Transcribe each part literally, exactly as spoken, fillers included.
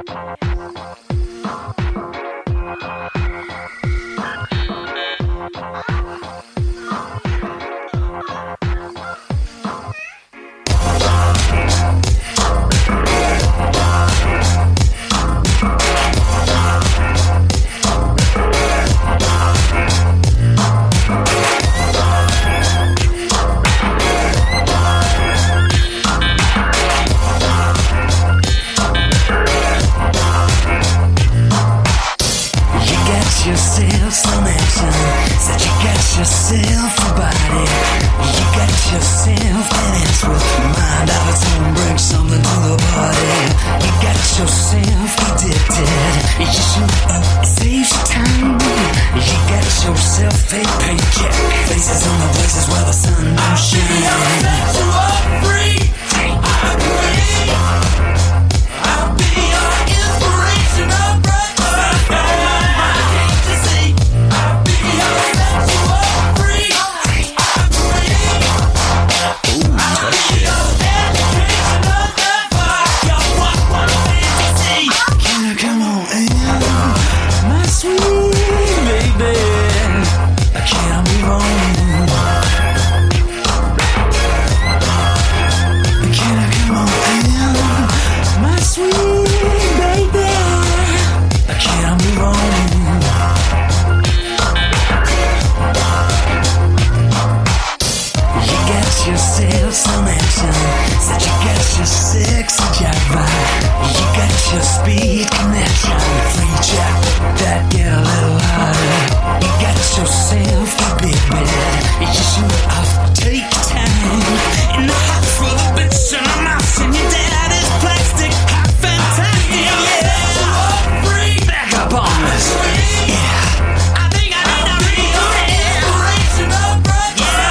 Yourself some action, said you got yourself a body. You got yourself an ass with mind of its own, bring something to the party. You got yourself addicted, you shoot up, it saves you time. You got yourself a paycheck, faces on the places where the sun don't shine. I'll be your sexual freak, I agree. I'll be your inspirational brother. Yourself some action, said you got your sexy jive. You got your speed connection, free jack that get a little harder. You got yourself a big bed, you shoot off, take time in the house for the bitch and a mouse in your daddy's plastic hot fantastic. Yeah, free back up on this. Yeah, I think I need a real inspirational brother. Yeah.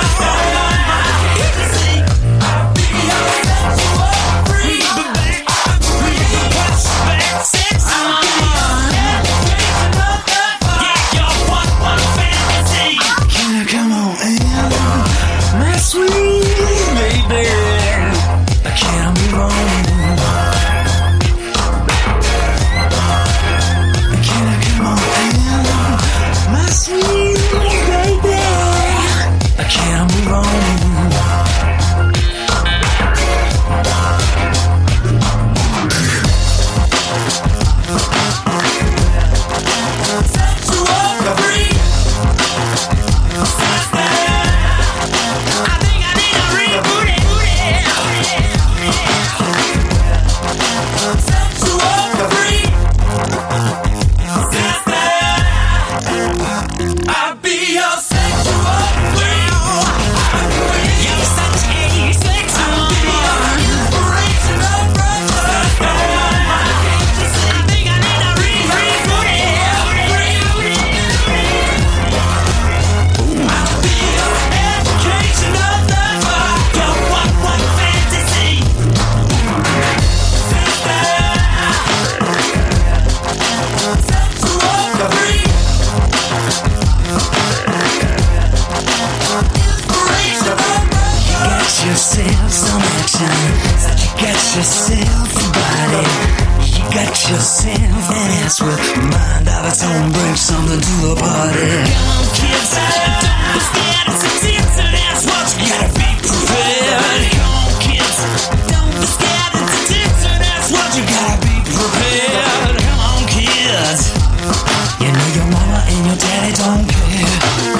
Yourself some action, said you got yourself a body. You got yourself an ass with mind of its own, bring something to the party. Come on kids, don't be scared, it's a dance and that's what you gotta be prepared. Come on kids, don't be scared, it's a dance and that's what you gotta be prepared. Come on kids, you know your mama and your daddy don't care.